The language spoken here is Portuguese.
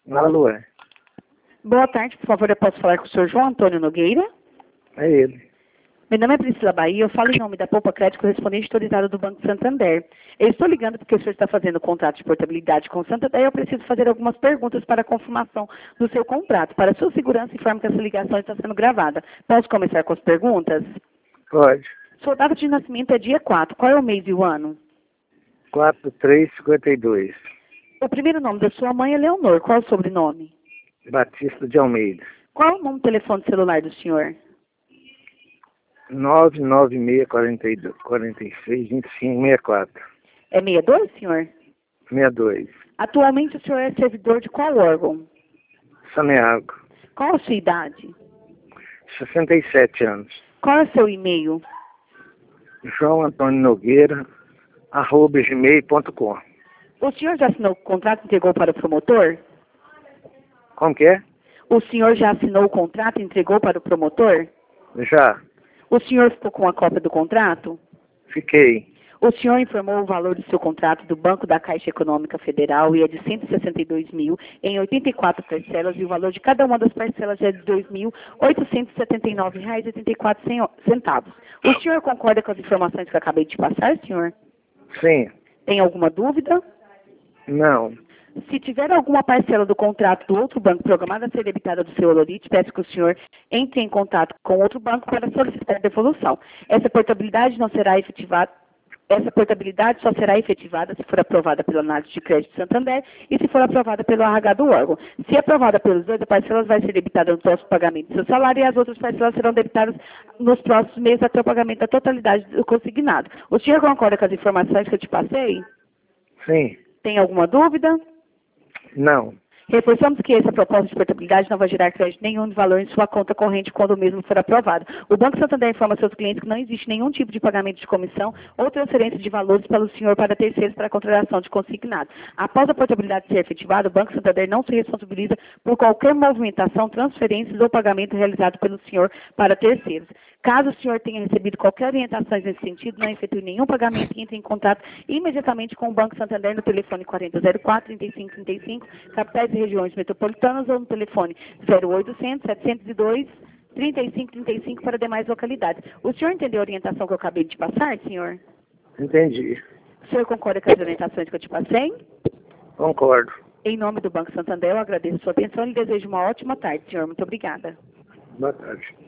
Alô, é? Boa tarde, por favor, eu posso falar com o senhor João Antônio Nogueira? É ele. Meu nome é Priscila Bahia, eu falo em nome da Poupa Crédito correspondente autorizado do Banco Santander. Eu estou ligando porque o senhor está fazendo contrato de portabilidade com o Santander e eu preciso fazer algumas perguntas para a confirmação do seu contrato. Para sua segurança, informe que essa ligação está sendo gravada. Posso começar com as perguntas? Pode. Sua data de nascimento é dia 4. Qual é o mês e o ano? 4352. O primeiro nome da sua mãe é Leonor. Qual é o sobrenome? Batista de Almeida. Qual é o número do telefone celular do senhor? 996-46-25-64. É 62, senhor? 62. Atualmente o senhor é servidor de qual órgão? Saneago. Qual a sua idade? 67 anos. Qual é o seu e-mail? João Antônio Nogueira, @gmail.com. O senhor já assinou o contrato e entregou para o promotor? Como que é? O senhor já assinou o contrato e entregou para o promotor? Já. O senhor ficou com a cópia do contrato? Fiquei. O senhor informou o valor do seu contrato do Banco da Caixa Econômica Federal e é de 162 mil em 84 parcelas e o valor de cada uma das parcelas é de R$ 2.879,84. O senhor concorda com as informações que eu acabei de passar, senhor? Sim. Tem alguma dúvida? Não. Se tiver alguma parcela do contrato do outro banco programada a ser debitada do seu Olorite, peço que o senhor entre em contato com outro banco para solicitar devolução. Essa portabilidade só será efetivada se for aprovada pela análise de crédito Santander e se for aprovada pelo RH do órgão. Se aprovada pelos dois, a parcela vai ser debitada no próximo pagamento do seu salário e as outras parcelas serão debitadas nos próximos meses até o pagamento da totalidade do consignado. O senhor concorda com as informações que eu te passei? Sim. Tem alguma dúvida? Não. Reforçamos que essa proposta de portabilidade não vai gerar crédito nenhum de valor em sua conta corrente quando o mesmo for aprovado. O Banco Santander informa seus clientes que não existe nenhum tipo de pagamento de comissão ou transferência de valores pelo senhor para terceiros para a contratação de consignado. Após a portabilidade ser efetivada, o Banco Santander não se responsabiliza por qualquer movimentação, transferências ou pagamento realizado pelo senhor para terceiros. Caso o senhor tenha recebido qualquer orientação nesse sentido, não efetue nenhum pagamento e entre em contato imediatamente com o Banco Santander no telefone 4004-3535, capitais e regiões metropolitanas, ou no telefone 0800-702-3535 para demais localidades. O senhor entendeu a orientação que eu acabei de passar, senhor? Entendi. O senhor concorda com as orientações que eu te passei? Concordo. Em nome do Banco Santander, eu agradeço a sua atenção e lhe desejo uma ótima tarde, senhor. Muito obrigada. Boa tarde.